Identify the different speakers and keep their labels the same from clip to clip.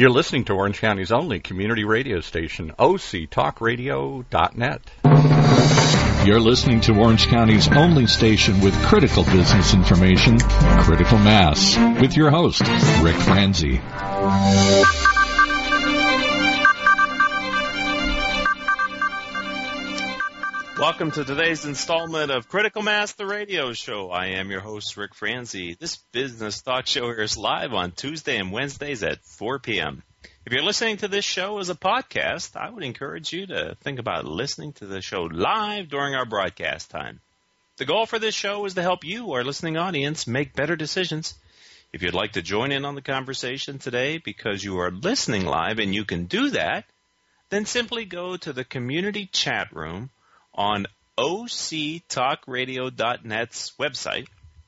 Speaker 1: You're listening to Orange County's only community radio station, OCTalkRadio.net.
Speaker 2: You're listening to Orange County's only station with critical business information, Critical Mass, with your host, Rick Franzi.
Speaker 3: Welcome to today's installment of Critical Mass, the radio show. I am your host, Rick Franzi. This business talk show airs live on Tuesday and Wednesdays at 4 p.m. If you're listening to this show as a podcast, I would encourage you to think about listening to the show live during our broadcast time. The goal for this show is to help you, our listening audience, make better decisions. If you'd like to join in on the conversation today because you are listening live and you can do that, then simply go to the community chat room on OCTalkRadio.net's website.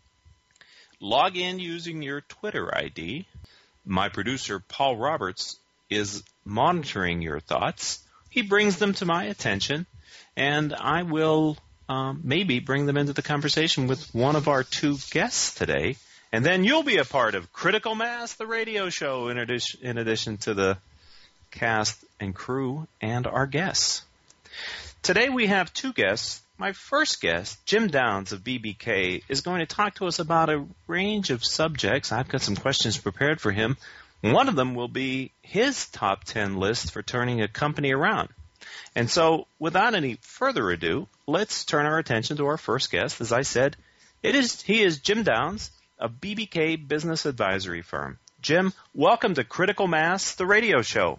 Speaker 3: Log in using your Twitter ID. My producer, Paul Roberts, is monitoring your thoughts. He brings them to my attention, and I will maybe bring them into the conversation with one of our two guests today. And then you'll be a part of Critical Mass, the radio show, in addition to the cast and crew and our guests. Today we have two guests. My first guest, Jim Downs of BBK, is going to talk to us about a range of subjects. I've got some questions prepared for him. One of them will be his top 10 list for turning a company around. And so, without any further ado, let's turn our attention to our first guest. As I said, he is Jim Downs of BBK Business Advisory Firm. Jim, welcome to Critical Mass, the radio show.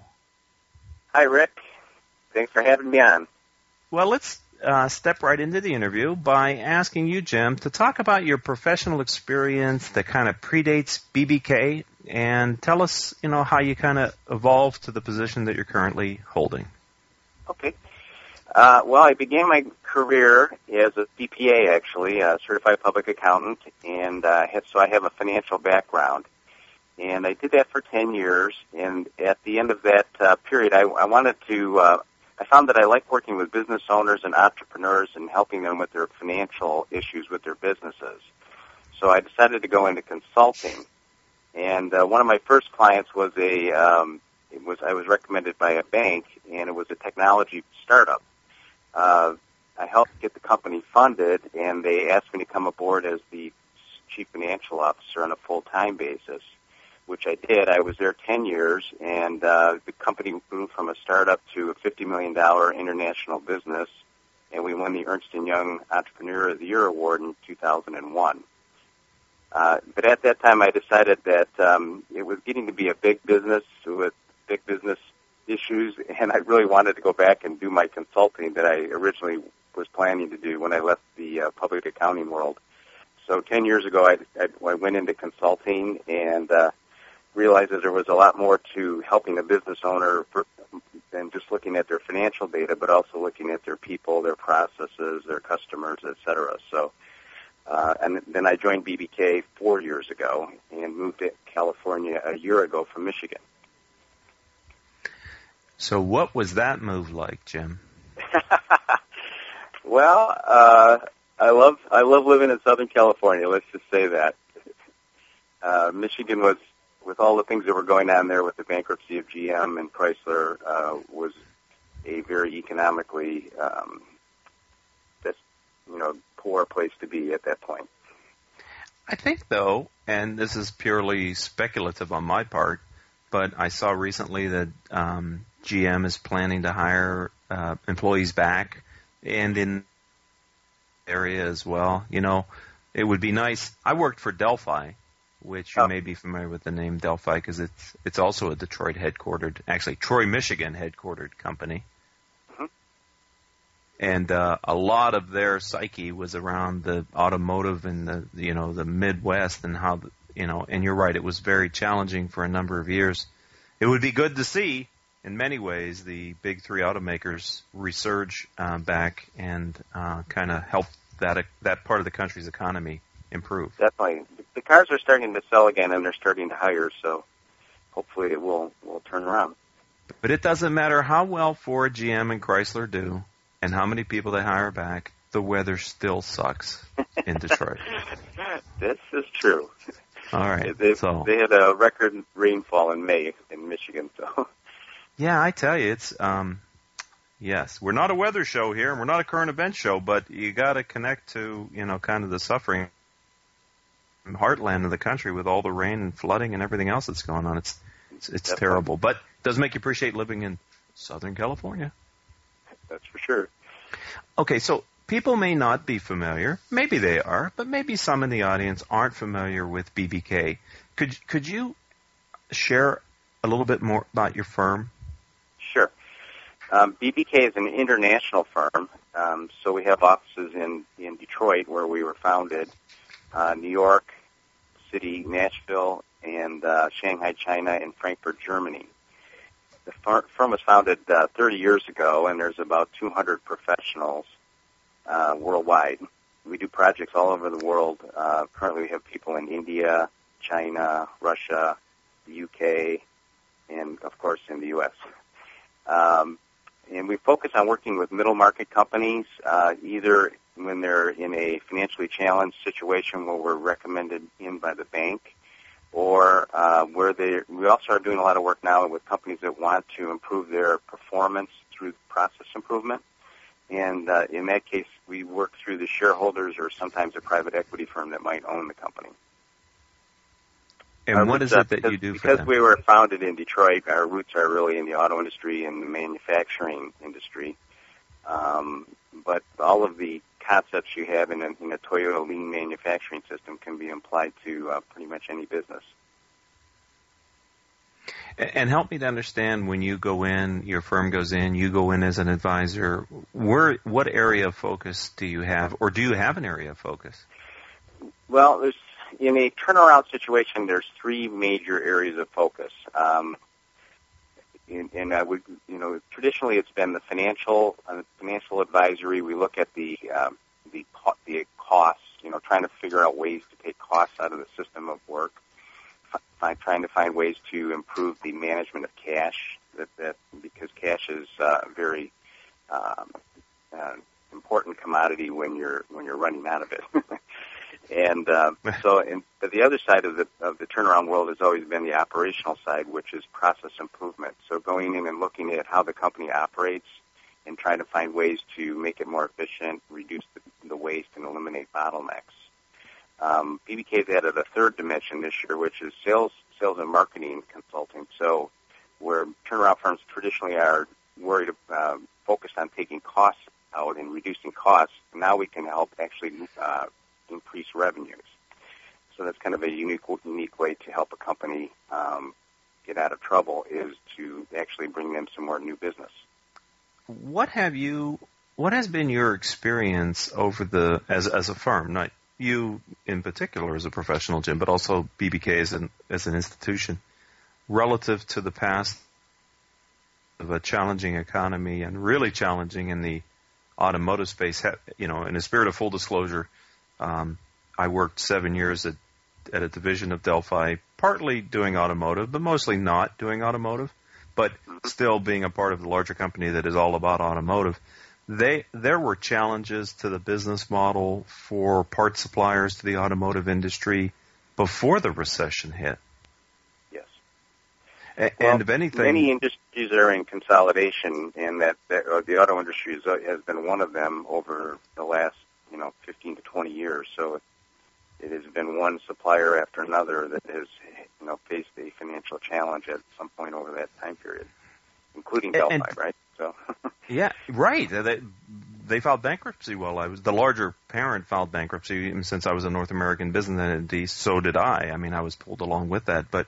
Speaker 4: Hi, Rick. Thanks for having me on.
Speaker 3: Well, let's step right into the interview by asking you, Jim, to talk about your professional experience that kind of predates BBK and tell us, how you kind of evolved to the position that you're currently holding.
Speaker 4: Okay. Well, I began my career as a CPA, actually, a certified public accountant, and so I have a financial background. And I did that for 10 years, and at the end of that period, I wanted to I found that I like working with business owners and entrepreneurs and helping them with their financial issues with their businesses. So I decided to go into consulting. And one of my first clients was I was recommended by a bank, and it was a technology startup. I helped get the company funded, and they asked me to come aboard as the chief financial officer on a full-time basis, which I did. I was there 10 years, and the company grew from a startup to a $50 million international business, and we won the Ernst & Young Entrepreneur of the Year Award in 2001. But at that time, I decided that it was getting to be a big business with big business issues, and I really wanted to go back and do my consulting that I originally was planning to do when I left the public accounting world. So 10 years ago, I went into consulting and realized that there was a lot more to helping a business owner than just looking at their financial data, but also looking at their people, their processes, their customers, et cetera. So, and then I joined BBK 4 years ago and moved to California a year ago from Michigan.
Speaker 3: So what was that move like, Jim?
Speaker 4: Well, I love living in Southern California. Let's just say that. Michigan was, with all the things that were going on there with the bankruptcy of GM and Chrysler, was a very economically, poor place to be at that point.
Speaker 3: I think, though, and this is purely speculative on my part, but I saw recently that GM is planning to hire employees back, and in the area as well. It would be nice. I worked for Delphi, which you may be familiar with the name Delphi because it's also a Detroit headquartered, actually Troy, Michigan headquartered company.
Speaker 4: Mm-hmm.
Speaker 3: And a lot of their psyche was around the automotive and the Midwest and how, and you're right, it was very challenging for a number of years. It would be good to see, in many ways, the big three automakers resurge back and kind of help that part of the country's economy improve.
Speaker 4: Definitely. The cars are starting to sell again, and they're starting to hire, so hopefully it will turn around.
Speaker 3: But it doesn't matter how well Ford, GM, and Chrysler do and how many people they hire back, the weather still sucks in Detroit.
Speaker 4: This is true.
Speaker 3: All right.
Speaker 4: They had a record rainfall in May in Michigan. So.
Speaker 3: Yeah, I tell you, it's yes. We're not a weather show here, and we're not a current event show, but you got to connect to kind of the suffering heartland of the country with all the rain and flooding and everything else that's going on. It's terrible, but it does make you appreciate living in Southern California.
Speaker 4: That's for sure.
Speaker 3: Okay, so people may not be familiar. Maybe they are, but maybe some in the audience aren't familiar with BBK. Could you share a little bit more about your firm?
Speaker 4: Sure. BBK is an international firm, so we have offices in Detroit, where we were founded, New York City, Nashville, and Shanghai, China, and Frankfurt, Germany. The firm was founded 30 years ago, and there's about 200 professionals worldwide. We do projects all over the world. Currently, we have people in India, China, Russia, the UK, and, of course, in the U.S. And we focus on working with middle market companies, either when they're in a financially challenged situation where we're recommended in by the bank, or we also are doing a lot of work now with companies that want to improve their performance through process improvement. And in that case, we work through the shareholders or sometimes a private equity firm that might own the company.
Speaker 3: And what is it that you do for them?
Speaker 4: Because we were founded in Detroit, our roots are really in the auto industry and the manufacturing industry. But all of the concepts you have in a Toyota lean manufacturing system can be applied to pretty much any business.
Speaker 3: And help me to understand, when you go in, your firm goes in, you go in as an advisor, what area of focus do you have, or do you have an area of focus?
Speaker 4: Well, in a turnaround situation, there's three major areas of focus. Traditionally it's been the financial advisory. We look at the costs, trying to figure out ways to take costs out of the system of work, trying to find ways to improve the management of cash, because cash is a very important commodity when you're running out of it. And but the other side of the turnaround world has always been the operational side, which is process improvement. So going in and looking at how the company operates and trying to find ways to make it more efficient, reduce the waste, and eliminate bottlenecks. BBK has added a third dimension this year, which is sales and marketing consulting. So where turnaround firms traditionally are focused on taking costs out and reducing costs, now we can help actually increase revenues. So that's kind of a unique way to help a company get out of trouble, is to actually bring them some more new business.
Speaker 3: What has been your experience as a firm, not you in particular as a professional, Jim, but also BBK as an institution, relative to the past of a challenging economy and really challenging in the automotive space? In a spirit of full disclosure, I worked 7 years at a division of Delphi, partly doing automotive, but mostly not doing automotive, but still being a part of the larger company that is all about automotive. There were challenges to the business model for part suppliers to the automotive industry before the recession hit.
Speaker 4: Yes.
Speaker 3: And if anything,
Speaker 4: many industries are in consolidation, and that the auto industry has been one of them over the last 15 to 20 years. So it has been one supplier after another that has faced a financial challenge at some point over that time period, including Delphi, right? So
Speaker 3: yeah, right. They filed bankruptcy while I was the larger parent filed bankruptcy, and since I was a North American business entity, so did I. I mean, I was pulled along with that. But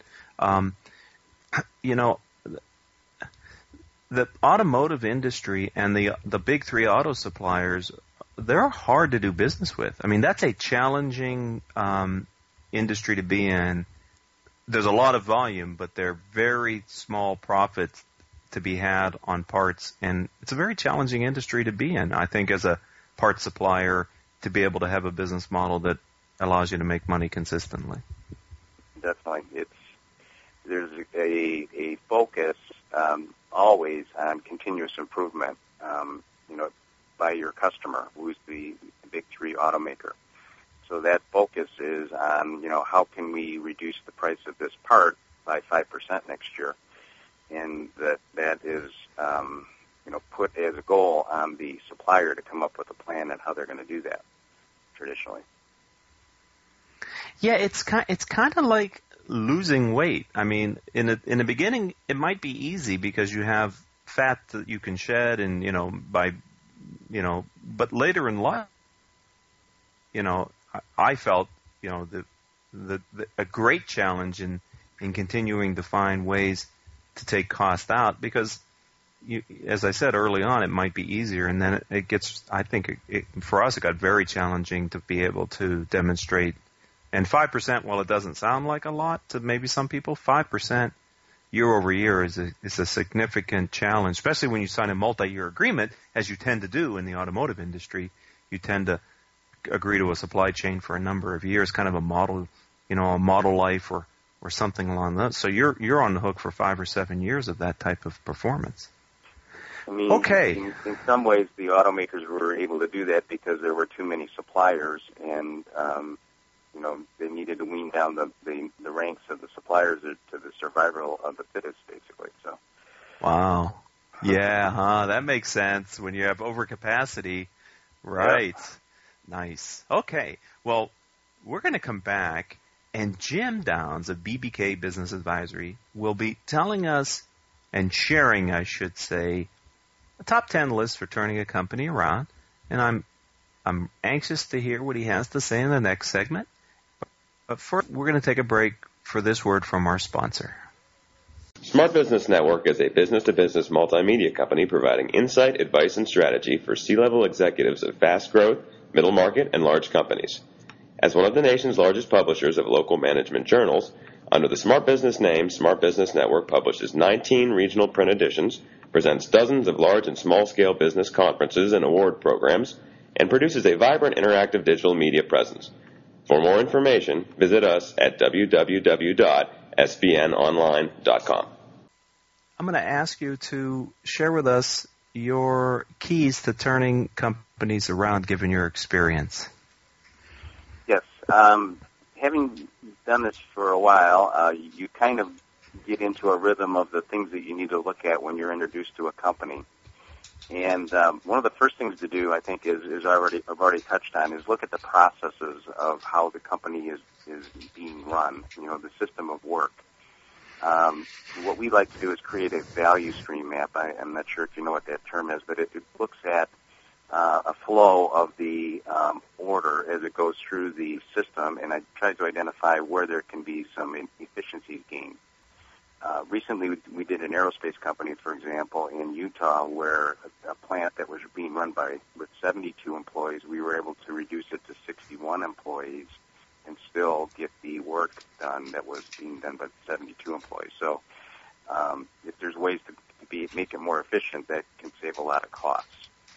Speaker 3: the automotive industry and the big three auto suppliers, they're hard to do business with. I mean, that's a challenging industry to be in. There's a lot of volume, but they're very small profits to be had on parts, and it's a very challenging industry to be in, I think, as a parts supplier, to be able to have a business model that allows you to make money consistently.
Speaker 4: Definitely. There's a focus always on continuous improvement, by your customer, who's the big three automaker. So that focus is on, how can we next year, and that is put as a goal on the supplier to come up with a plan on how they're going to do that traditionally.
Speaker 3: Yeah, it's kind of like losing weight. I mean, in the beginning, it might be easy because you have fat that you can shed, and but later in life, I felt a great challenge in continuing to find ways to take cost out, because as I said early on, it might be easier, and then it gets. I think for us, it got very challenging to be able to demonstrate. And 5%, while it doesn't sound like a lot to maybe some people, 5% year over year is a significant challenge, especially when you sign a multi-year agreement, as you tend to do in the automotive industry. You tend to agree to a supply chain for a number of years, kind of a model life or something along those. So you're on the hook for 5 or 7 years of that type of performance.
Speaker 4: I mean,
Speaker 3: okay.
Speaker 4: In some ways, the automakers were able to do that because there were too many suppliers, and they needed to wean down the ranks of the suppliers to the survival of the fittest, basically. So.
Speaker 3: Wow. Yeah, that makes sense when you have overcapacity. Right. Yep. Nice. Okay. Well, we're going to come back, and Jim Downs of BBK Business Advisory will be telling us and sharing, I should say, a top 10 list for turning a company around. And I'm anxious to hear what he has to say in the next segment. But first, we're going to take a break for this word from our sponsor.
Speaker 5: Smart Business Network is a business-to-business multimedia company providing insight, advice, and strategy for C-level executives of fast-growth, middle-market, and large companies. As one of the nation's largest publishers of local management journals, under the Smart Business name, Smart Business Network publishes 19 regional print editions, presents dozens of large and small-scale business conferences and award programs, and produces a vibrant interactive digital media presence. For more information, visit us at www.sbnonline.com.
Speaker 3: I'm going to ask you to share with us your keys to turning companies around, given your experience.
Speaker 4: Yes. Having done this for a while, you kind of get into a rhythm of the things that you need to look at when you're introduced to a company. And one of the first things to do, I think, I've already touched on, is look at the processes of how the company is being run, the system of work. What we like to do is create a value stream map. I'm not sure if you know what that term is, but it looks at a flow of the order as it goes through the system, and I try to identify where there can be some efficiencies gained. Recently, we did an aerospace company, for example, in Utah, where a plant that was being run with 72 employees, we were able to reduce it to 61 employees and still get the work done that was being done by 72 employees. So if there's ways to make it more efficient, that can save a lot of costs.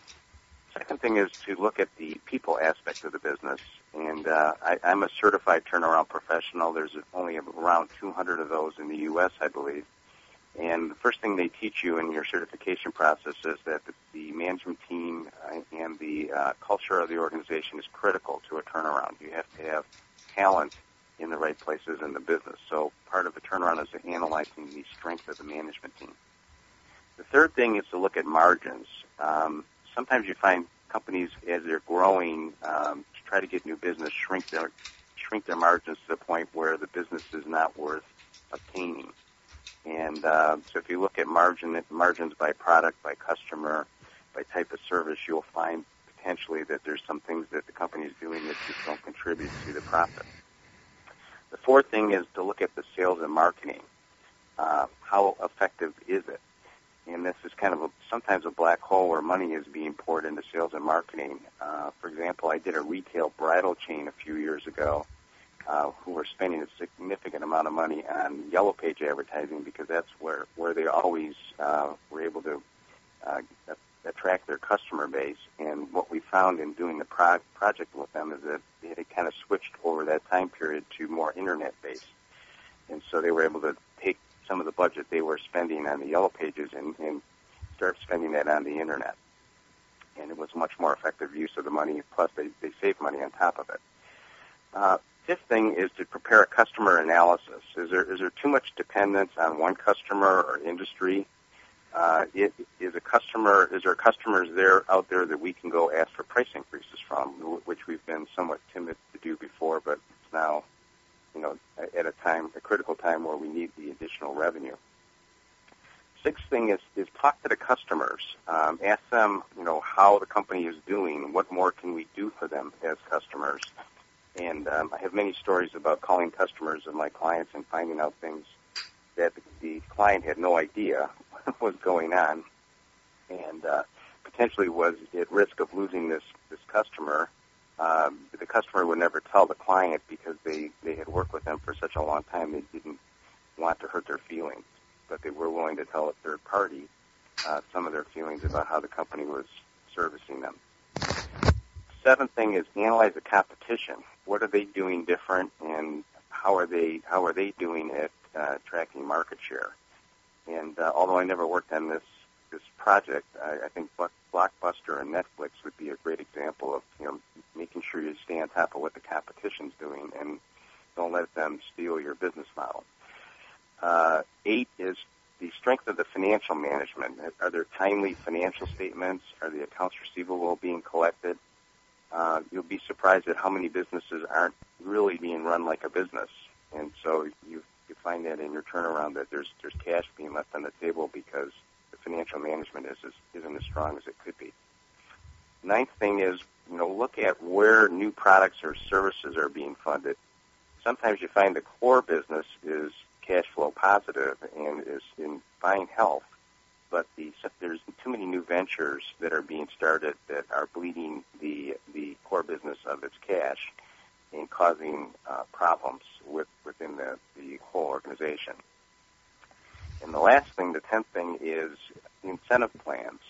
Speaker 4: Second thing is to look at the people aspect of the business. And I'm a certified turnaround professional. There's only around 200 of those in the U.S., I believe. And the first thing they teach you in your certification process is that the management team and the culture of the organization is critical to a turnaround. You have to have talent in the right places in the business. So part of the turnaround is analyzing the strength of the management team. The third thing is to look at margins. Sometimes you find companies, as they're growing, to try to get new business, shrink their margins to the point where the business is not worth obtaining. And so if you look at margins by product, by customer, by type of service, you'll find potentially that there's some things that the company is doing that just don't contribute to the profit. The fourth thing is to look at the sales and marketing. How effective is it? And this is kind of sometimes a black hole where money is being poured into sales and marketing. For example, I did a retail bridal chain a few years ago who were spending a significant amount of money on Yellow Page advertising because that's where they always were able to attract their customer base. And what we found in doing the project with them is that they had kind of switched over that time period to more Internet-based. And so they were able to take some of the budget they were spending on the Yellow Pages and start spending that on the Internet. And it was much more effective use of the money, plus they saved money on top of it. fifth thing is to prepare a customer analysis. Is there too much dependence on one customer or industry? Is there customers out there that we can go ask for price increases from, which we've been somewhat timid to do before, but it's now, at a critical time where we need the additional revenue. Sixth thing is talk to the customers. Ask them, how the company is doing. What more can we do for them as customers? And I have many stories about calling customers of my clients and finding out things that the client had no idea was going on, and potentially was at risk of losing this customer. The customer would never tell the client because they had worked with them for such a long time they didn't want to hurt their feelings, but they were willing to tell a third party some of their feelings about how the company was servicing them. Seventh thing is analyze the competition. What are they doing different, and how are they doing at tracking market share? And although I never worked on this project, I think Blockbuster and Netflix would be a great example of making sure you stay on top of what the competition's doing and don't let them steal your business model. 8 is the strength of the financial management. Are there timely financial statements? Are the accounts receivable being collected? You'll be surprised at how many businesses aren't really being run like a business, and so you find that in your turnaround that there's cash being left on the table because the financial management isn't as strong as it could be. Ninth thing is, look at where new products or services are being funded. Sometimes you find the core business is cash flow positive and is in fine health, but there's too many new ventures that are being started that are bleeding the core business of its cash and causing problems within the whole organization. And the last thing, the 10th thing, is incentive plans.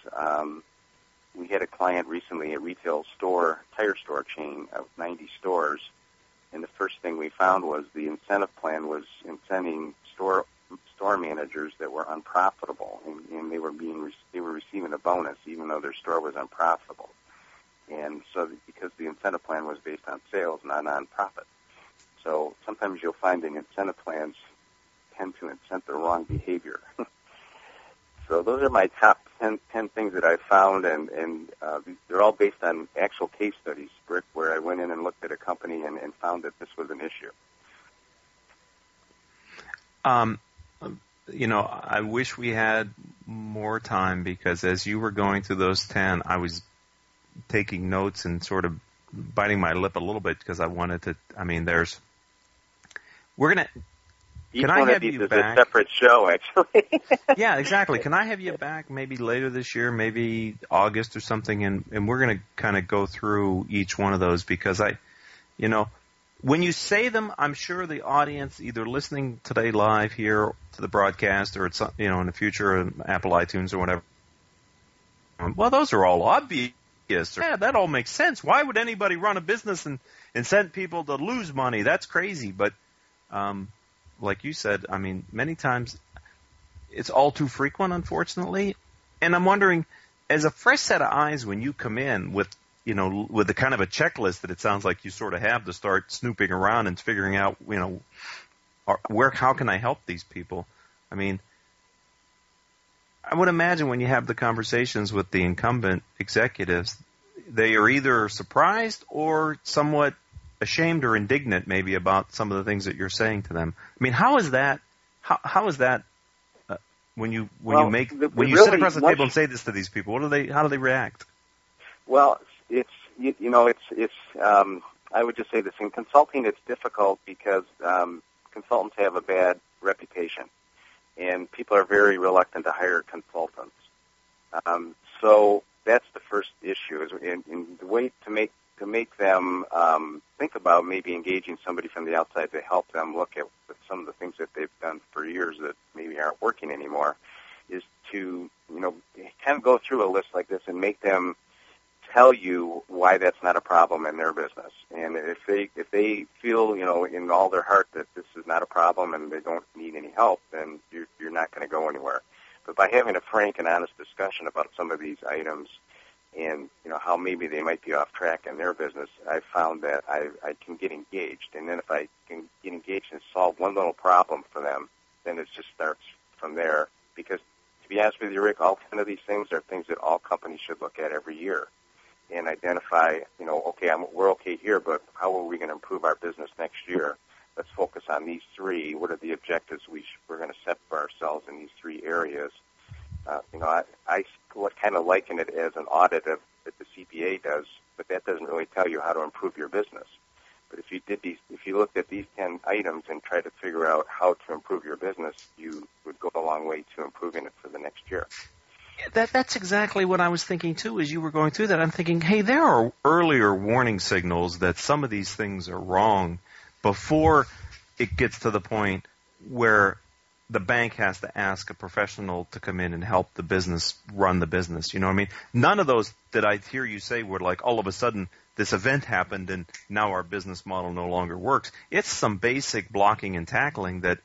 Speaker 4: We had a client recently, a retail store, tire store chain of 90 stores, and the first thing we found was the incentive plan was incenting store managers that were unprofitable, and they were receiving a bonus even though their store was unprofitable. And so because the incentive plan was based on sales, not on profit. So sometimes you'll find that incentive plans tend to incent the wrong behavior. So those are my top 10 things that I found, and they're all based on actual case studies, Rick, where I went in and looked at a company and found that this was an issue.
Speaker 3: I wish we had more time, because as you were going through those 10, I was taking notes and sort of biting my lip a little bit because I wanted to. Can I have you back?
Speaker 4: A separate show, actually.
Speaker 3: Yeah, exactly. Can I have you back maybe later this year, maybe August or something, and we're going to kind of go through each one of those, because when you say them, I'm sure the audience, either listening today live here to the broadcast or it's in the future on Apple iTunes or whatever, well, those are all obvious. Yeah, that all makes sense. Why would anybody run a business and send people to lose money? That's crazy. But like you said, many times it's all too frequent, unfortunately. And I'm wondering, as a fresh set of eyes, when you come in with the kind of a checklist that it sounds like you sort of have to start snooping around and figuring out, how can I help these people? I would imagine when you have the conversations with the incumbent executives, they are either surprised or somewhat ashamed or indignant maybe about some of the things that you're saying to them. How is that? How is that when you sit across the table and say this to these people? How do they react?
Speaker 4: Well, it's I would just say this, in consulting it's difficult because consultants have a bad reputation, and people are very reluctant to hire consultants. So that's the first issue, is in the way to make them think about maybe engaging somebody from the outside to help them look at some of the things that they've done for years that maybe aren't working anymore, is to kind of go through a list like this and make them tell you why that's not a problem in their business. And if they feel in all their heart that this is not a problem and they don't need any help, then you're not going to go anywhere. But by having a frank and honest discussion about some of these items, and how maybe they might be off track in their business, I found that I can get engaged. And then if I can get engaged and solve one little problem for them, then it just starts from there. Because to be honest with you, Rick, all 10 of these things are things that all companies should look at every year and identify, okay, we're okay here, but how are we going to improve our business next year? Let's focus on these three. What are the objectives we're going to set for ourselves in these three areas? I kind of liken it as an audit that the CPA does, but that doesn't really tell you how to improve your business. But if you looked at these 10 items and tried to figure out how to improve your business, you would go a long way to improving it for the next year.
Speaker 3: That's exactly what I was thinking, too, as you were going through that. I'm thinking, hey, there are earlier warning signals that some of these things are wrong before it gets to the point where the bank has to ask a professional to come in and help the business run the business. You know what I mean? None of those that I hear you say were like all of a sudden this event happened and now our business model no longer works. It's some basic blocking and tackling that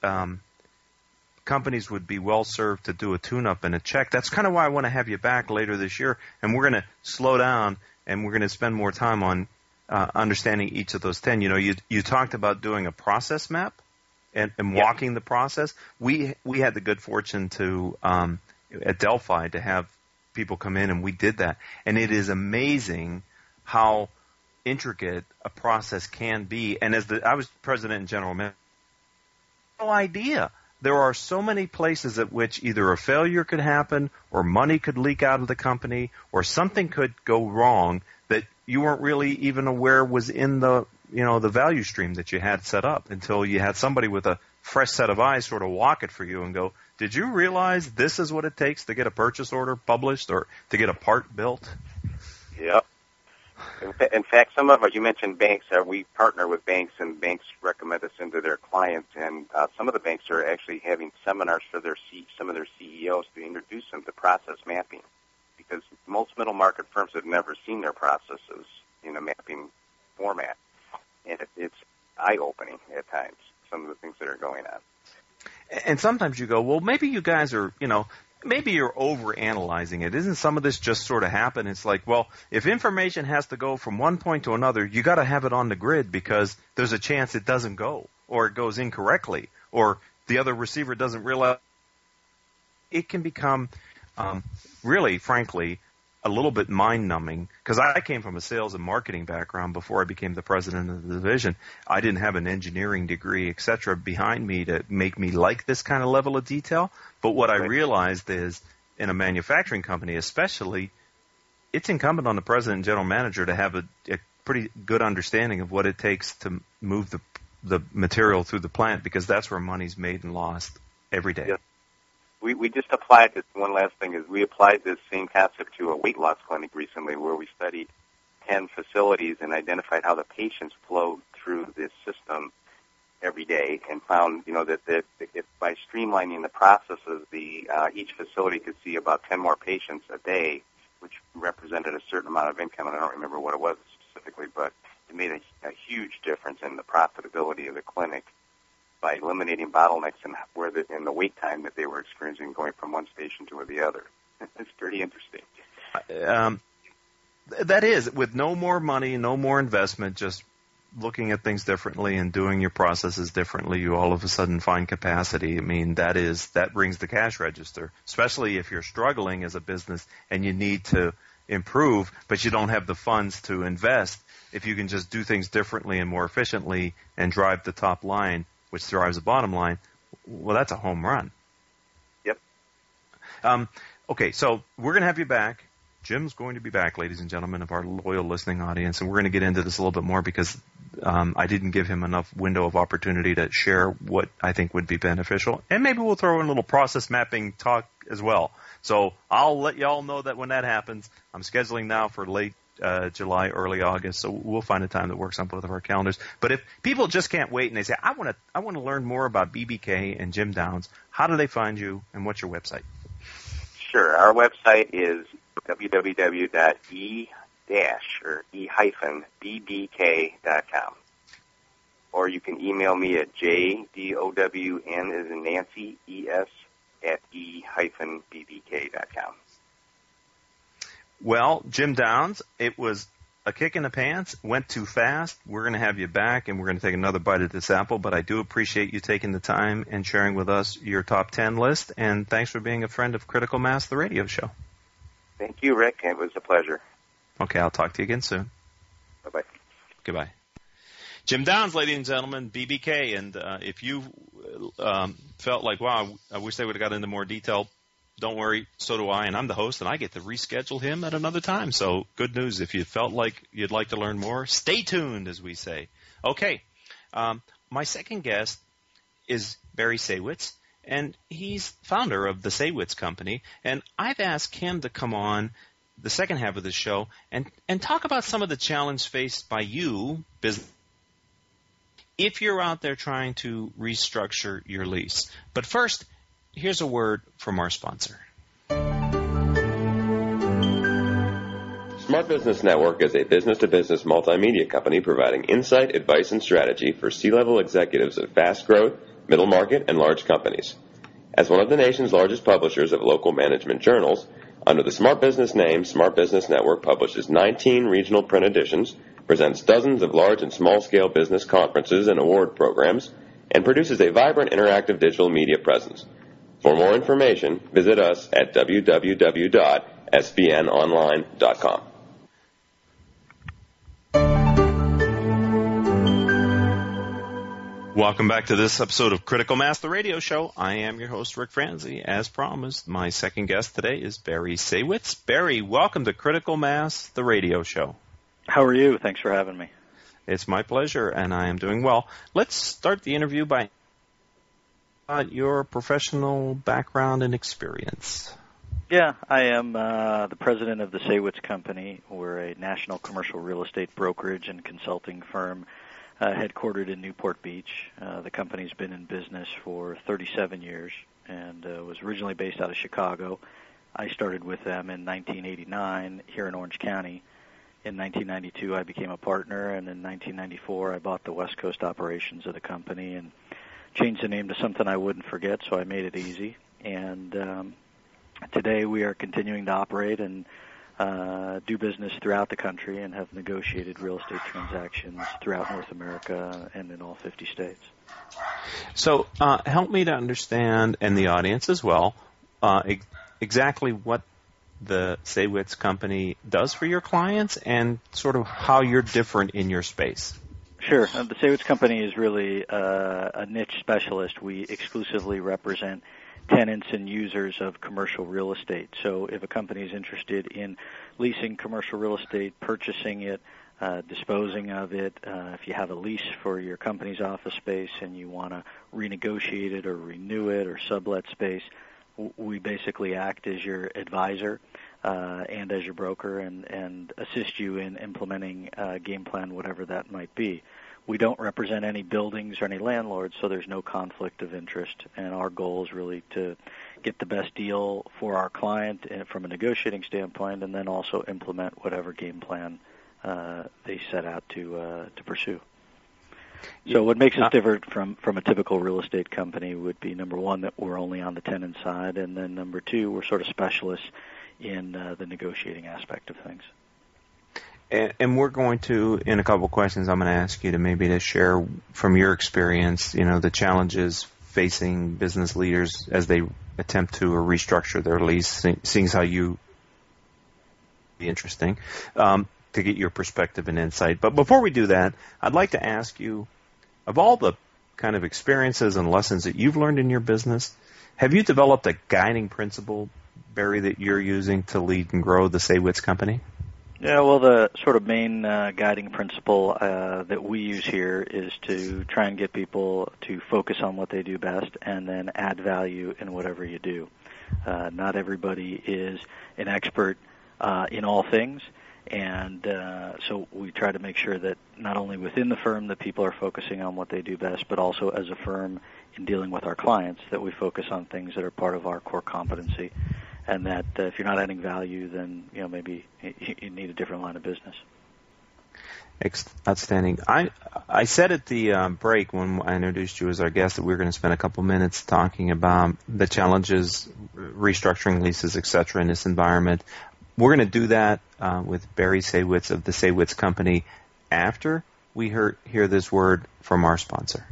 Speaker 3: companies would be well served to do a tune-up and a check. That's kind of why I want to have you back later this year, and we're going to slow down and we're going to spend more time on understanding each of those 10. You talked about doing a process map and walking the process. We had the good fortune to at Delphi to have people come in, and we did that. And it is amazing how intricate a process can be. And I was president and general manager, no idea. There are so many places at which either a failure could happen or money could leak out of the company or something could go wrong that you weren't really even aware was in the value stream that you had set up until you had somebody with a fresh set of eyes sort of walk it for you and go, did you realize this is what it takes to get a purchase order published or to get a part built?
Speaker 4: Yep. In fact, some of you mentioned banks. We partner with banks, and banks recommend us into their clients. And some of the banks are actually having seminars for some of their CEOs to introduce them to process mapping, because most middle market firms have never seen their processes in a mapping format, and it's eye-opening at times. Some of the things that are going on.
Speaker 3: And sometimes you go, well, maybe you guys are, maybe you're overanalyzing it. Isn't some of this just sort of happen? It's like, well, if information has to go from one point to another, you got to have it on the grid because there's a chance it doesn't go, or it goes incorrectly, or the other receiver doesn't realize. It can become really, frankly, a little bit mind-numbing, because I came from a sales and marketing background before I became the president of the division. I didn't have an engineering degree, et cetera, behind me to make me like this kind of level of detail. But what I realized is, in a manufacturing company especially, it's incumbent on the president and general manager to have a pretty good understanding of what it takes to move the material through the plant, because that's where money's made and lost every day.
Speaker 4: Yes. We just applied this. One last thing is we applied this same concept to a weight loss clinic recently, where we studied 10 facilities and identified how the patients flowed through this system every day, and found that by streamlining the processes, each facility could see about 10 more patients a day, which represented a certain amount of income. And I don't remember what it was specifically, but it made a huge difference in the profitability of the clinic by eliminating bottlenecks in the wait time that they were experiencing going from one station to the other. It's pretty interesting.
Speaker 3: That is, with no more money, no more investment, just looking at things differently and doing your processes differently, you all of a sudden find capacity. I mean, that brings the cash register, especially if you're struggling as a business and you need to improve, but you don't have the funds to invest. If you can just do things differently and more efficiently and drive the top line, which drives the bottom line, well, that's a home run.
Speaker 4: Yep.
Speaker 3: Okay, so we're going to have you back. Jim's going to be back, ladies and gentlemen, of our loyal listening audience, and we're going to get into this a little bit more because I didn't give him enough window of opportunity to share what I think would be beneficial. And maybe we'll throw in a little process mapping talk as well. So I'll let you all know that when that happens. I'm scheduling now for late July, early August, so we'll find a time that works on both of our calendars. But if people just can't wait and they say, I want to learn more about BBK and Jim Downs, how do they find you, and what's your website?
Speaker 4: Sure. Our website is www.e-bbk.com. Or you can email me at jdown as in Nancy, es, at e-bbk.com.
Speaker 3: Well, Jim Downs, it was a kick in the pants, went too fast. We're going to have you back, and we're going to take another bite at this apple, but I do appreciate you taking the time and sharing with us your top 10 list, and thanks for being a friend of Critical Mass, the radio show.
Speaker 4: Thank you, Rick. It was a pleasure.
Speaker 3: Okay, I'll talk to you again soon.
Speaker 4: Bye-bye.
Speaker 3: Goodbye. Jim Downs, ladies and gentlemen, BBK, and if you felt like, wow, I wish they would have got into more detail, don't worry, so do I, and I'm the host, and I get to reschedule him at another time. So good news. If you felt like you'd like to learn more, stay tuned, as we say. Okay, my second guest is Barry Saywitz, and he's founder of the Saywitz Company, and I've asked him to come on the second half of the show and talk about some of the challenge faced by you, business, if you're out there trying to restructure your lease. But first, here's a word from our sponsor.
Speaker 5: Smart Business Network is a business-to-business multimedia company providing insight, advice, and strategy for C-level executives of fast-growth, middle-market, and large companies. As one of the nation's largest publishers of local management journals, under the Smart Business name, Smart Business Network publishes 19 regional print editions, presents dozens of large and small-scale business conferences and award programs, and produces a vibrant interactive digital media presence. For more information, visit us at www.sbnonline.com.
Speaker 3: Welcome back to this episode of Critical Mass, the radio show. I am your host, Rick Franzi. As promised, my second guest today is Barry Saywitz. Barry, welcome to Critical Mass, the radio show.
Speaker 6: How are you? Thanks for having me.
Speaker 3: It's my pleasure, and I am doing well. Let's start the interview by your professional background and experience.
Speaker 6: Yeah, I am the president of the Saywitz Company. We're a national commercial real estate brokerage and consulting firm headquartered in Newport Beach. The company's been in business for 37 years and was originally based out of Chicago. I started with them in 1989 here in Orange County. In 1992, I became a partner, and in 1994, I bought the West Coast operations of the company and changed the name to something I wouldn't forget, so I made it easy. And today we are continuing to operate and do business throughout the country and have negotiated real estate transactions throughout North America and in all 50 states.
Speaker 3: So help me to understand, and the audience as well, exactly what the Saywitz Company does for your clients and sort of how you're different in your space.
Speaker 6: Sure. The Saywitz Company is really a niche specialist. We exclusively represent tenants and users of commercial real estate. So if a company is interested in leasing commercial real estate, purchasing it, disposing of it, if you have a lease for your company's office space and you want to renegotiate it or renew it or sublet space, we basically act as your advisor and as your broker and assist you in implementing a game plan, whatever that might be. We don't represent any buildings or any landlords, so there's no conflict of interest, and our goal is really to get the best deal for our client from a negotiating standpoint and then also implement whatever game plan they set out to pursue. So what makes us different from a typical real estate company would be, number one, that we're only on the tenant side, and then number two, we're sort of specialists in the negotiating aspect of things.
Speaker 3: And we're going to, in a couple of questions, I'm going to ask you to share from your experience, the challenges facing business leaders as they attempt to restructure their lease, seeing how you be interesting to get your perspective and insight. But before we do that, I'd like to ask you, of all the kind of experiences and lessons that you've learned in your business, have you developed a guiding principle, Barry, that you're using to lead and grow the Saywitz Company?
Speaker 6: Yeah, well, the sort of main guiding principle that we use here is to try and get people to focus on what they do best and then add value in whatever you do. Not everybody is an expert in all things, and so we try to make sure that not only within the firm that people are focusing on what they do best, but also as a firm in dealing with our clients that we focus on things that are part of our core competency. And that if you're not adding value, then maybe you need a different line of business.
Speaker 3: Outstanding. I said at the break when I introduced you as our guest that we were going to spend a couple minutes talking about the challenges, restructuring leases, etc. in this environment. We're going to do that with Barry Saywitz of the Saywitz Company after we hear this word from our sponsor.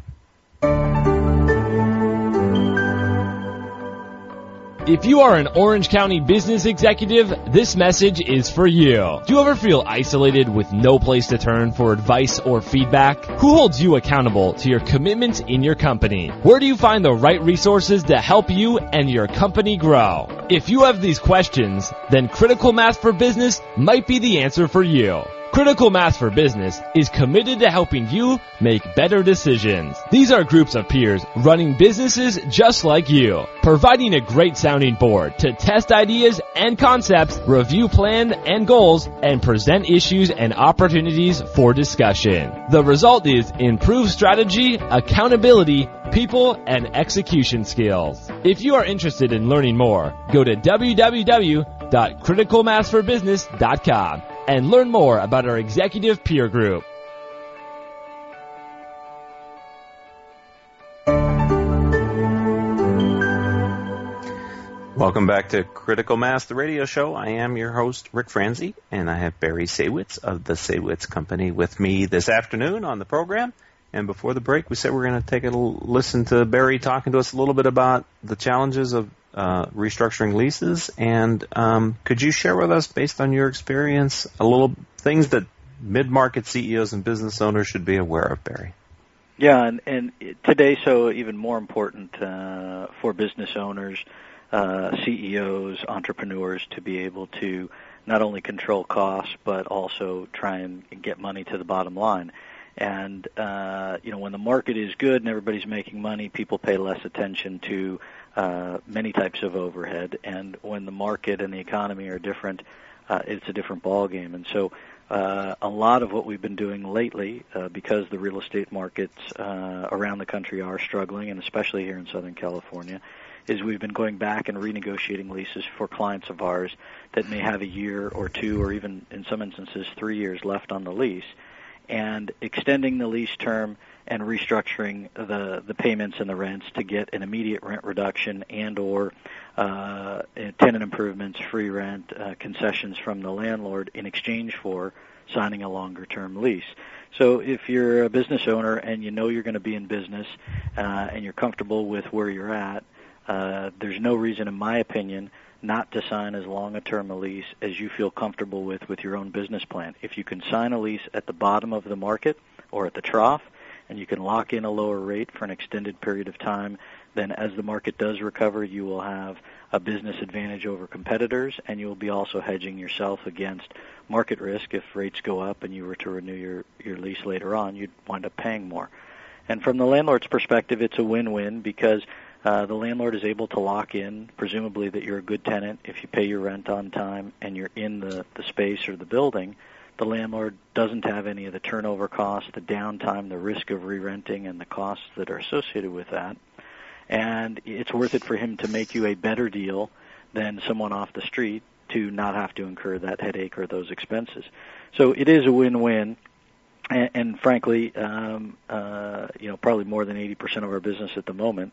Speaker 7: If you are an Orange County business executive, this message is for you. Do you ever feel isolated with no place to turn for advice or feedback? Who holds you accountable to your commitments in your company? Where do you find the right resources to help you and your company grow? If you have these questions, then Critical Mass for Business might be the answer for you. Critical Mass for Business is committed to helping you make better decisions. These are groups of peers running businesses just like you, providing a great sounding board to test ideas and concepts, review plans and goals, and present issues and opportunities for discussion. The result is improved strategy, accountability, people, and execution skills. If you are interested in learning more, go to www.criticalmassforbusiness.com and learn more about our executive peer group.
Speaker 3: Welcome back to Critical Mass, the radio show. I am your host, Rick Franzi, and I have Barry Saywitz of the Saywitz Company with me this afternoon on the program. And before the break, we said we're going to take a listen to Barry talking to us a little bit about the challenges of restructuring leases. And could you share with us, based on your experience, a little things that mid-market CEOs and business owners should be aware of, Barry?
Speaker 6: Yeah, and today, so even more important for business owners, CEOs, entrepreneurs, to be able to not only control costs, but also try and get money to the bottom line. And, when the market is good and everybody's making money, people pay less attention to many types of overhead. And when the market and the economy are different, it's a different ballgame. And so a lot of what we've been doing lately, because the real estate markets around the country are struggling, and especially here in Southern California, is we've been going back and renegotiating leases for clients of ours that may have a year or two, or even in some instances 3 years left on the lease, and extending the lease term and restructuring the payments and the rents to get an immediate rent reduction and or tenant improvements, free rent, concessions from the landlord in exchange for signing a longer-term lease. So if you're a business owner and you know you're going to be in business and you're comfortable with where you're at, there's no reason, in my opinion, not to sign as long a term a lease as you feel comfortable with your own business plan. If you can sign a lease at the bottom of the market or at the trough, and you can lock in a lower rate for an extended period of time, then as the market does recover, you will have a business advantage over competitors, and you will be also hedging yourself against market risk. If rates go up and you were to renew your lease later on, you'd wind up paying more. And from the landlord's perspective, it's a win-win because the landlord is able to lock in, presumably that you're a good tenant. If you pay your rent on time and you're in the space or the building, the landlord doesn't have any of the turnover costs, the downtime, the risk of re-renting, and the costs that are associated with that. And it's worth it for him to make you a better deal than someone off the street to not have to incur that headache or those expenses. So it is a win-win. And frankly, probably more than 80% of our business at the moment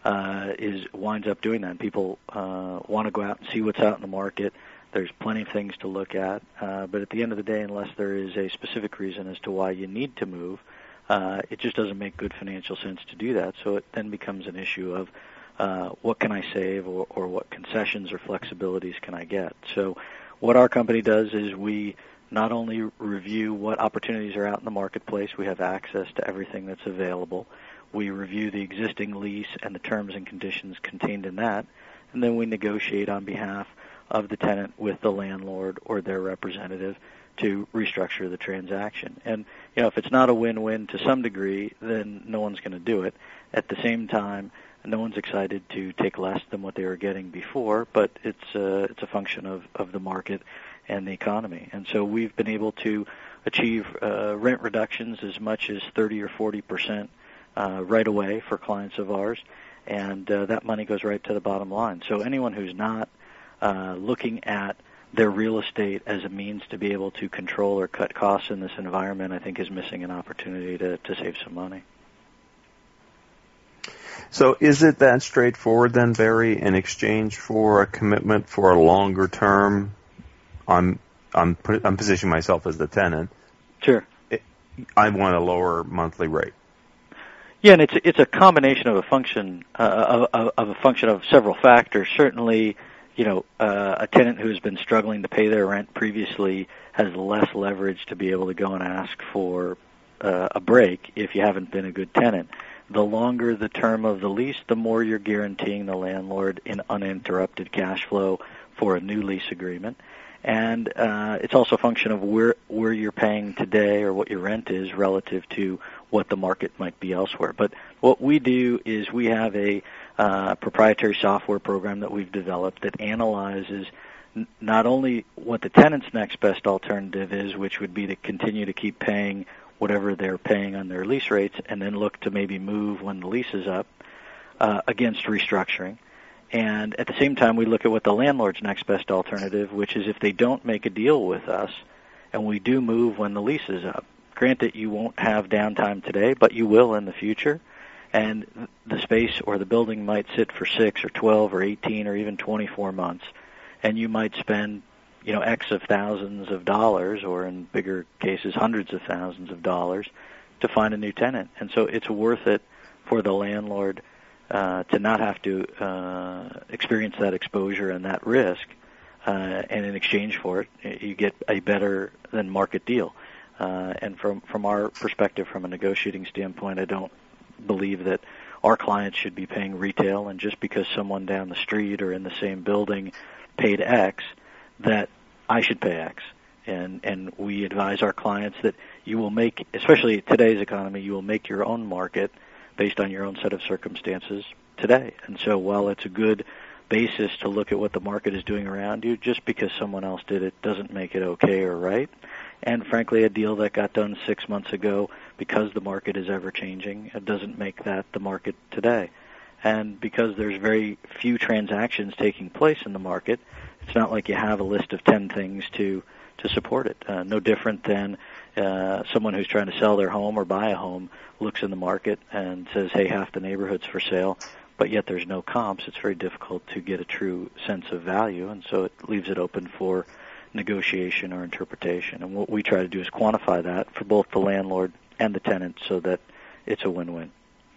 Speaker 6: winds up doing that. And people want to go out and see what's out in the market. There's plenty of things to look at, but at the end of the day, unless there is a specific reason as to why you need to move, it just doesn't make good financial sense to do that. So it then becomes an issue of what can I save or what concessions or flexibilities can I get. So what our company does is we not only review what opportunities are out in the marketplace, we have access to everything that's available. We review the existing lease and the terms and conditions contained in that, and then we negotiate on behalf of the tenant with the landlord or their representative to restructure the transaction. And, if it's not a win-win to some degree, then no one's going to do it. At the same time, no one's excited to take less than what they were getting before, but it's a function of the market and the economy. And so we've been able to achieve rent reductions as much as 30 or 40% right away for clients of ours, and that money goes right to the bottom line. So anyone who's not looking at their real estate as a means to be able to control or cut costs in this environment, I think is missing an opportunity to save some money.
Speaker 3: So is it that straightforward then, Barry, in exchange for a commitment for a longer term I'm positioning myself as the tenant.
Speaker 6: Sure.
Speaker 3: I want a lower monthly rate.
Speaker 6: Yeah, and it's a combination of a function of several factors. Certainly, a tenant who has been struggling to pay their rent previously has less leverage to be able to go and ask for a break if you haven't been a good tenant. The longer the term of the lease, the more you're guaranteeing the landlord in uninterrupted cash flow for a new lease agreement. And it's also a function of where you're paying today or what your rent is relative to what the market might be elsewhere. But what we do is we have a proprietary software program that we've developed that analyzes not only what the tenant's next best alternative is, which would be to continue to keep paying whatever they're paying on their lease rates and then look to maybe move when the lease is up, against restructuring. And at the same time, we look at what the landlord's next best alternative, which is if they don't make a deal with us and we do move when the lease is up. Granted, you won't have downtime today, but you will in the future. And the space or the building might sit for 6 or 12 or 18 or even 24 months. And you might spend, X of thousands of dollars, or in bigger cases, hundreds of thousands of dollars to find a new tenant. And so it's worth it for the landlord to not have to experience that exposure and that risk, and in exchange for it, you get a better than market deal. And from our perspective, from a negotiating standpoint, I don't believe that our clients should be paying retail, and just because someone down the street or in the same building paid X, that I should pay X. And we advise our clients that you will make, especially today's economy, you will make your own market based on your own set of circumstances today. And so while it's a good basis to look at what the market is doing around you, just because someone else did it doesn't make it okay or right. And frankly, a deal that got done 6 months ago, because the market is ever changing, it doesn't make that the market today. And because there's very few transactions taking place in the market, it's not like you have a list of 10 things to support it. No different than someone who's trying to sell their home or buy a home looks in the market and says, hey, half the neighborhood's for sale, but yet there's no comps. It's very difficult to get a true sense of value, and so it leaves it open for negotiation or interpretation. And what we try to do is quantify that for both the landlord and the tenant so that it's a win-win.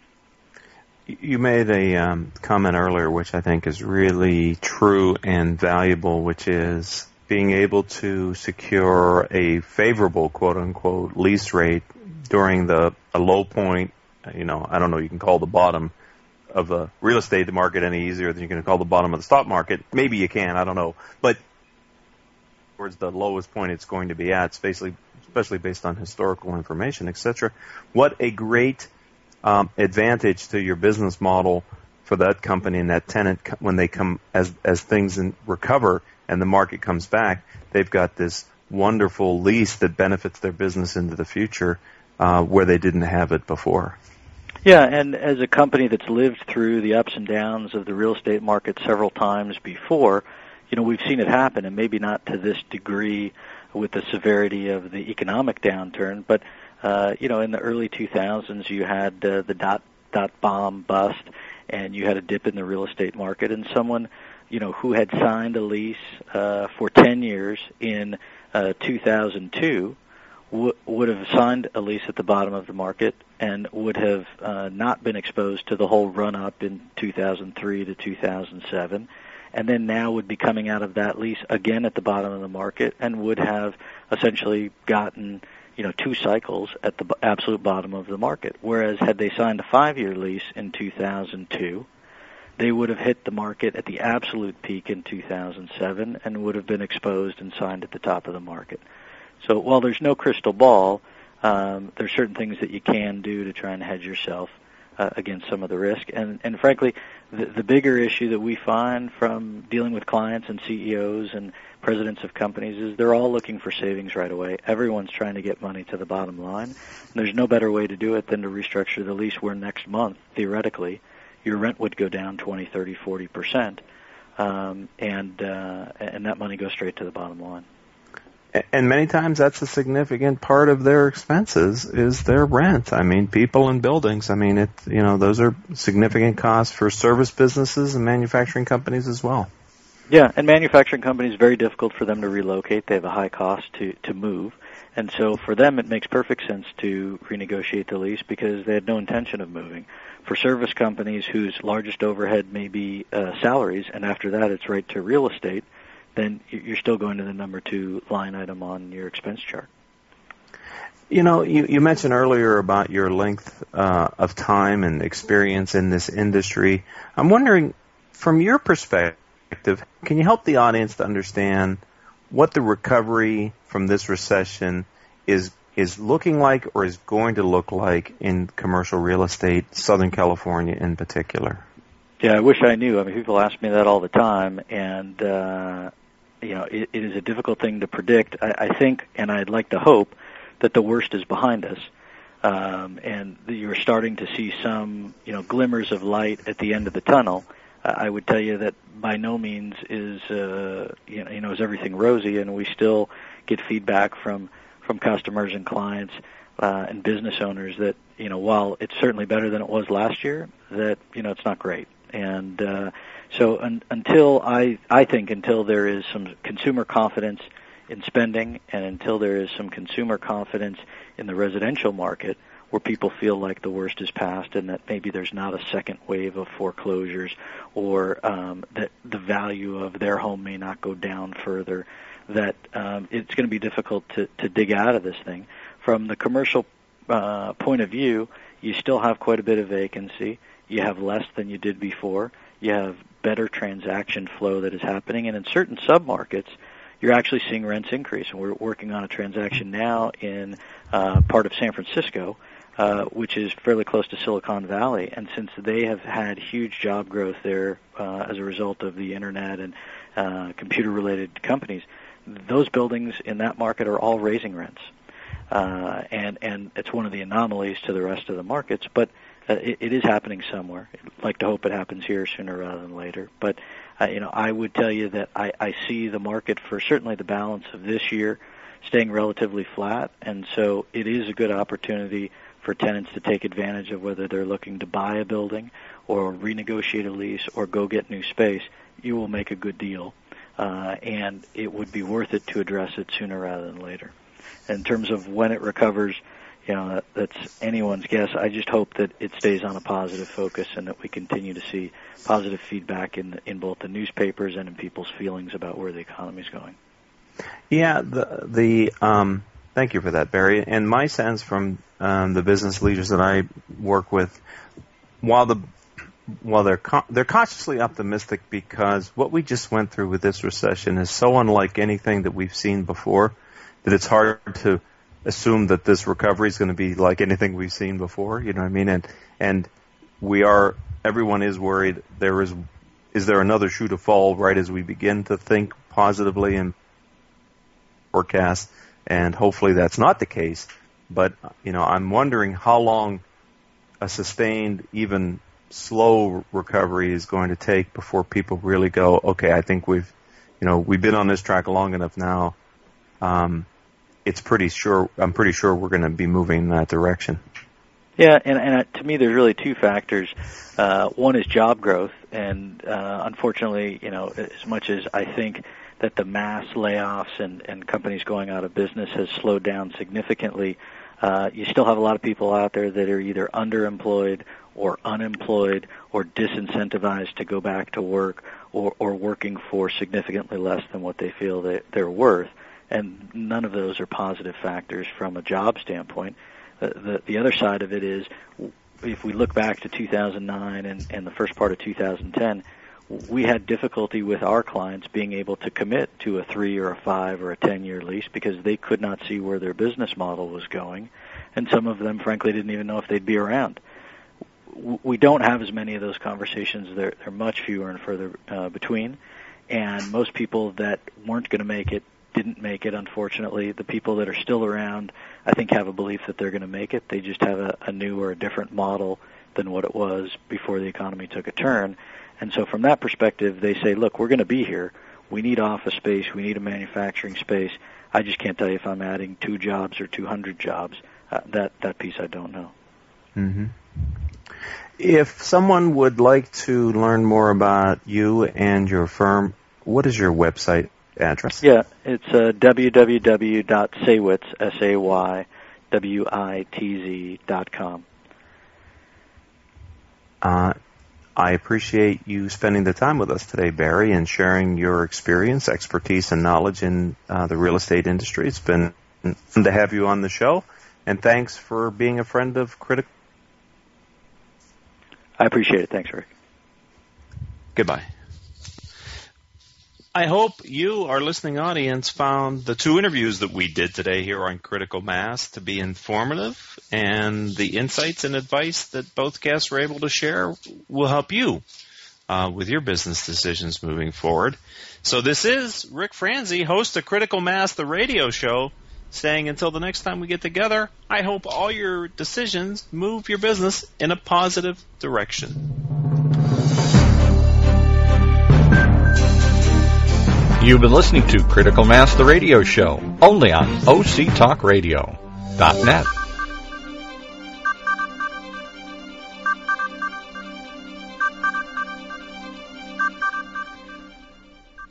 Speaker 3: You made a comment earlier, which I think is really true and valuable, which is being able to secure a favorable, quote-unquote, lease rate during a low point. I don't know, you can call the bottom of the real estate market any easier than you can call the bottom of the stock market. Maybe you can, I don't know. But towards the lowest point it's going to be at, especially based on historical information, etc. What a great advantage to your business model for that company and that tenant when they come as things recover and the market comes back. They've got this wonderful lease that benefits their business into the future where they didn't have it before.
Speaker 6: Yeah, and as a company that's lived through the ups and downs of the real estate market several times before, we've seen it happen, and maybe not to this degree with the severity of the economic downturn, but in the early 2000s, you had the dot bomb bust, and you had a dip in the real estate market, and someone, who had signed a lease for 10 years in 2002 would have signed a lease at the bottom of the market and would have not been exposed to the whole run-up in 2003 to 2007, and then now would be coming out of that lease again at the bottom of the market and would have essentially gotten 2 cycles at the absolute bottom of the market. Whereas had they signed a 5-year lease in 2002, they would have hit the market at the absolute peak in 2007 and would have been exposed and signed at the top of the market. So while there's no crystal ball, there's certain things that you can do to try and hedge yourself against some of the risk. And frankly, the bigger issue that we find from dealing with clients and CEOs and presidents of companies is they're all looking for savings right away. Everyone's trying to get money to the bottom line. And there's no better way to do it than to restructure the lease where next month, theoretically, your rent would go down 20, 30, 40%, and that money goes straight to the bottom line.
Speaker 3: And many times that's a significant part of their expenses is their rent. I mean, people and buildings. I mean, those are significant costs for service businesses and manufacturing companies as well.
Speaker 6: Yeah, and manufacturing companies, very difficult for them to relocate. They have a high cost to move. And so for them, it makes perfect sense to renegotiate the lease because they had no intention of moving. For service companies whose largest overhead may be salaries, and after that it's right to real estate, then you're still going to the number 2 line item on your expense chart.
Speaker 8: You know, you mentioned earlier about your length of time and experience in this industry. I'm wondering, from your perspective, can you help the audience to understand what the recovery from this recession is looking like or is going to look like in commercial real estate, Southern California in particular?
Speaker 6: Yeah, I wish I knew. I mean, people ask me that all the time, and it is a difficult thing to predict. I think, and I'd like to hope, that the worst is behind us, and you're starting to see some, glimmers of light at the end of the tunnel. I would tell you that by no means is everything rosy, and we still get feedback from customers and clients and business owners that while it's certainly better than it was last year, that it's not great. And until until there is some consumer confidence in spending, and until there is some consumer confidence in the residential market, where people feel like the worst is past and that maybe there's not a second wave of foreclosures, or that the value of their home may not go down further, that it's going to be difficult to dig out of this thing. From the commercial point of view, you still have quite a bit of vacancy. You have less than you did before. You have better transaction flow that is happening, and in certain submarkets, you're actually seeing rents increase. And we're working on a transaction now in part of San Francisco, which is fairly close to Silicon Valley. And since they have had huge job growth there as a result of the internet and computer-related companies, those buildings in that market are all raising rents. And it's one of the anomalies to the rest of the markets, but it is happening somewhere. I'd like to hope it happens here sooner rather than later. But I would tell you that I see the market for certainly the balance of this year staying relatively flat, and so it is a good opportunity for tenants to take advantage of whether they're looking to buy a building or renegotiate a lease or go get new space. You will make a good deal, and it would be worth it to address it sooner rather than later. In terms of when it recovers, that's anyone's guess. I just hope that it stays on a positive focus and that we continue to see positive feedback in both the newspapers and in people's feelings about where the economy is going.
Speaker 8: Yeah, thank you for that, Barry. And my sense from the business leaders that I work with, while they're cautiously optimistic because what we just went through with this recession is so unlike anything that we've seen before that it's hard to assume that this recovery is going to be like anything we've seen before. You know what I mean? And everyone is worried. Is there another shoe to fall right as we begin to think positively and forecast? And hopefully that's not the case. But I'm wondering how long a sustained, even slow recovery is going to take before people really go, okay, I think we've been on this track long enough now. I'm pretty sure we're going to be moving in that direction.
Speaker 6: Yeah, and to me, there's really two factors. One is job growth, and unfortunately, as much as I think that the mass layoffs and companies going out of business has slowed down significantly, you still have a lot of people out there that are either underemployed or unemployed or disincentivized to go back to work or working for significantly less than what they feel they're worth. And none of those are positive factors from a job standpoint. The other side of it is, if we look back to 2009 and the first part of 2010, we had difficulty with our clients being able to commit to a 3 or a 5 or a 10-year lease because they could not see where their business model was going, and some of them, frankly, didn't even know if they'd be around. We don't have as many of those conversations. They're much fewer and further between, and most people that weren't going to make it didn't make it, unfortunately. The people that are still around, I think, have a belief that they're going to make it. They just have a new or a different model than what it was before the economy took a turn. And so from that perspective, they say, look, we're going to be here. We need office space. We need a manufacturing space. I just can't tell you if I'm adding 2 jobs or 200 jobs. That piece I don't know.
Speaker 8: Mm-hmm. If someone would like to learn more about you and your firm, what is your website address?
Speaker 6: Yeah, it's www.saywitz, SAYWITZ.com.
Speaker 8: I appreciate you spending the time with us today, Barry, and sharing your experience, expertise, and knowledge in the real estate industry. It's been fun to have you on the show, and thanks for being a friend of Critical.
Speaker 6: I appreciate it. Thanks, Rick.
Speaker 3: Goodbye. I hope you, our listening audience, found the 2 interviews that we did today here on Critical Mass to be informative, and the insights and advice that both guests were able to share will help you with your business decisions moving forward. So this is Rick Franzi, host of Critical Mass, the radio show, saying until the next time we get together, I hope all your decisions move your business in a positive direction.
Speaker 1: You've been listening to Critical Mass, the radio show, only on OCTalkRadio.net.